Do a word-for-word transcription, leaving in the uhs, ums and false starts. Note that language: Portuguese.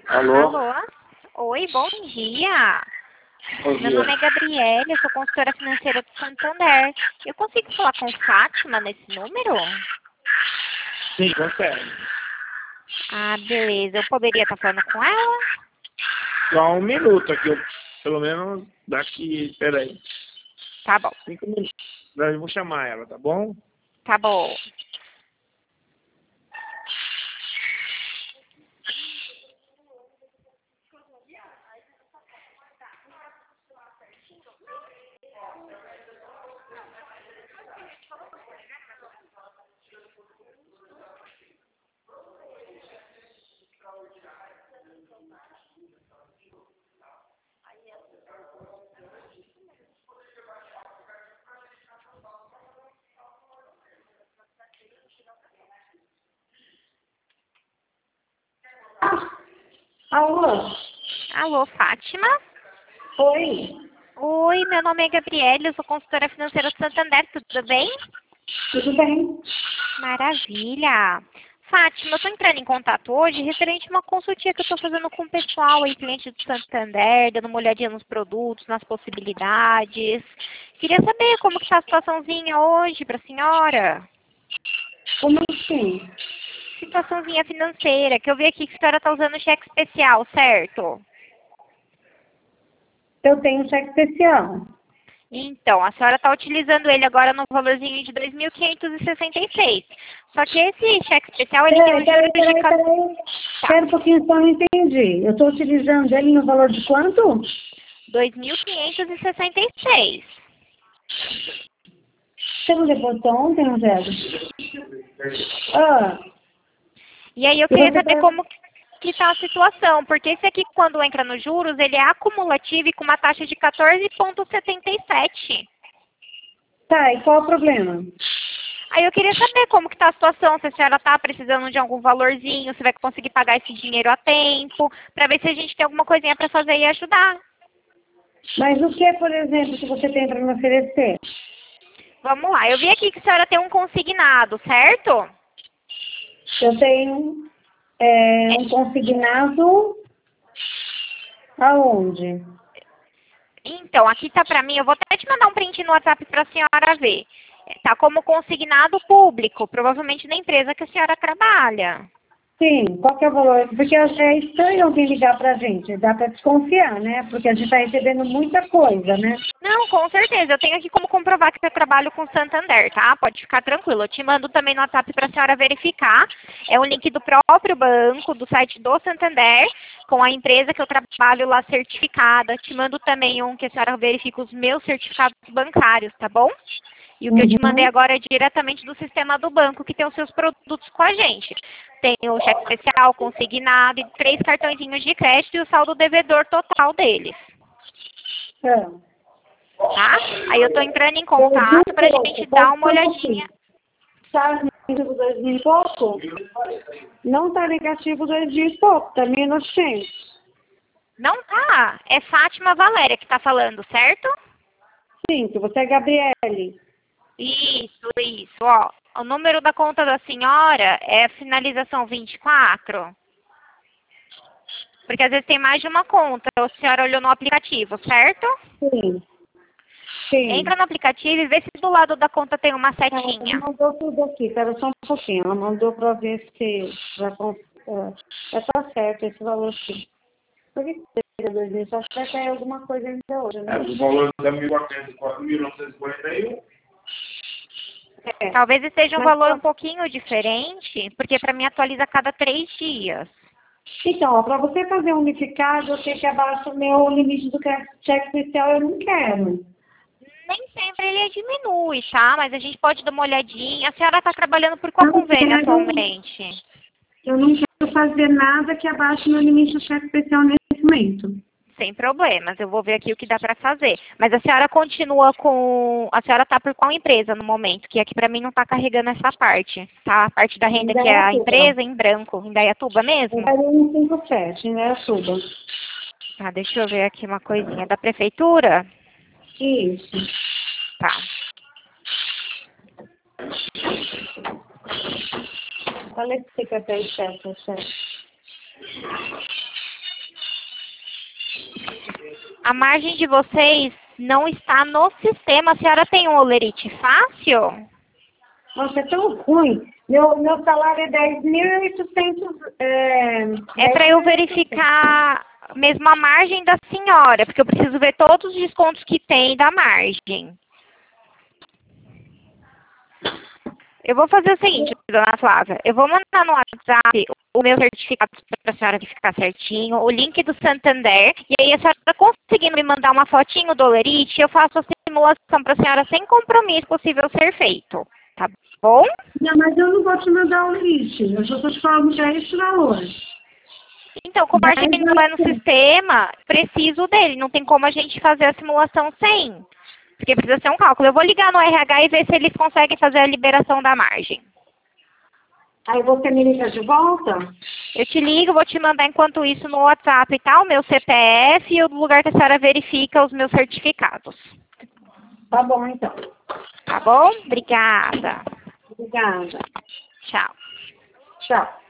Alô? Alô? Oi, bom dia. Bom Meu dia. nome é Gabriele, eu sou consultora financeira do Santander. Eu consigo falar com Fátima nesse número? Sim, consegue. Ah, beleza. Eu poderia estar falando com ela? Só um minuto aqui, eu, pelo menos daqui, peraí, Tá bom, cinco minutos. Eu vou chamar ela, tá bom? tá bom. Alô? Alô, Fátima? Oi, Oi, meu nome é Gabriele, eu sou consultora financeira do Santander, tudo bem? tudo bem? Maravilha! Fátima, eu estou entrando em contato hoje referente a uma consultinha que eu estou fazendo com o pessoal aí, cliente do Santander, dando uma olhadinha nos produtos, nas possibilidades. Queria saber como que está a situaçãozinha hoje para a senhora. Como assim? Situaçãozinha financeira, que eu vi aqui que a senhora está usando cheque especial, certo? Eu tenho cheque especial. Então, a senhora está utilizando ele agora no valorzinho de dois mil quinhentos e sessenta e seis. Só que esse cheque especial, ele tem Peraí, os juros peraí, de... peraí, ca- peraí. Tá. Espera um pouquinho, só não entendi. Eu estou utilizando ele no valor de quanto? dois mil quinhentos e sessenta e seis. Você não depositou ontem, Rogério? Ah, E aí eu e queria você saber tá... como que está a situação, porque esse aqui, quando entra nos juros, ele é acumulativo e com uma taxa de quatorze vírgula setenta e sete. Tá, e qual o problema? Aí eu queria saber como que está a situação, se a senhora está precisando de algum valorzinho, se vai conseguir pagar esse dinheiro a tempo, para ver se a gente tem alguma coisinha para fazer e ajudar. Mas o que, por exemplo, que você tem para me oferecer? Vamos lá, eu vi aqui que a senhora tem um consignado, certo? Eu tenho é, um consignado aonde? Então, aqui tá para mim, eu vou até te mandar um print no WhatsApp para a senhora ver. Tá como consignado público, provavelmente na empresa que a senhora trabalha. Sim, qual que é o valor? Porque eu achei estranho alguém ligar pra gente. Dá pra desconfiar, né? Porque a gente tá recebendo muita coisa, né? Não, com certeza. Eu tenho aqui como comprovar que eu trabalho com Santander, tá? Pode ficar tranquilo. Eu te mando também no WhatsApp para a senhora verificar. É um link do próprio banco, do site do Santander, com a empresa que eu trabalho lá certificada. Te mando também um que a senhora verifica os meus certificados bancários, tá bom? E o que eu te mandei Uhum. agora é diretamente do sistema do banco, que tem os seus produtos com a gente. Tem o cheque especial, consignado e três cartõezinhos de crédito e o saldo devedor total deles. É. Tá? Aí eu tô entrando em Dois mil contato e pra pouco, gente dar pode uma ser um olhadinha. pouquinho. Tá negativo dois mil e pouco? Não tá negativo dois mil e pouco, tá mil e novecentos. Não tá? É Fátima Valéria que tá falando, certo? Sim, que você é Gabriele. Isso, isso, ó. O número da conta da senhora é finalização vinte e quatro. Porque às vezes tem mais de uma conta. A senhora olhou no aplicativo, certo? Sim, sim. Entra no aplicativo e vê se do lado da conta tem uma Ela setinha. mandou tudo aqui, espera só um pouquinho. Ela mandou pra ver se já, con- é, já tá certo esse valor aqui. Por que seria dois mil? Só que vai cair alguma coisa ainda hoje, É, né? o valor da mil novecentos e quarenta e um. É. Talvez esteja um Mas, valor ó, um pouquinho diferente, porque para mim atualiza a cada três dias. então, para você fazer um unificado, eu tenho que abaixar o meu limite do cheque especial, eu não quero. Nem sempre ele diminui, tá? Mas a gente pode dar uma olhadinha. A senhora está trabalhando por qual Não convênio quero, atualmente? eu não quero fazer nada que abaixe meu limite do cheque especial nesse momento. Sem problemas, eu vou ver aqui o que dá para fazer. Mas a senhora continua com... A senhora está por qual empresa no momento? Que aqui para mim não está carregando essa parte, tá? A parte da renda que é a Indaiatuba. empresa em branco, em Dayatuba mesmo? É um cinco sete, Indaiatuba. Tá, deixa eu ver aqui uma coisinha. Da prefeitura? Isso. Tá. Qual é esse cartão de cheque, chefe? A margem de vocês não está no sistema. A senhora tem um holerite fácil? Nossa, é tão ruim. Meu, meu salário é dez mil e oitocentos. É, É para eu verificar mesmo a margem da senhora, porque eu preciso ver todos os descontos que tem da margem. Eu vou fazer o seguinte, dona Flávia. Eu vou mandar no WhatsApp o meu certificado para a senhora verificar certinho, o link do Santander, e aí a senhora conseguindo me mandar uma fotinho do holerite, eu faço a simulação para a senhora sem compromisso possível ser feito. Tá bom? Não, mas eu não vou te mandar o lixo. Eu já estou te falando já este valor. Então, como a gente não é no sistema, preciso dele. Não tem como a gente fazer a simulação sem. Porque precisa ser um cálculo. Eu vou ligar no R H e ver se eles conseguem fazer a liberação da margem. Aí você me liga de volta? Eu te ligo, vou te mandar enquanto isso no WhatsApp, tá? O meu C P F e o lugar que a senhora verifica os meus certificados. Tá bom, então. Tá bom? Obrigada. Obrigada. Tchau. Tchau.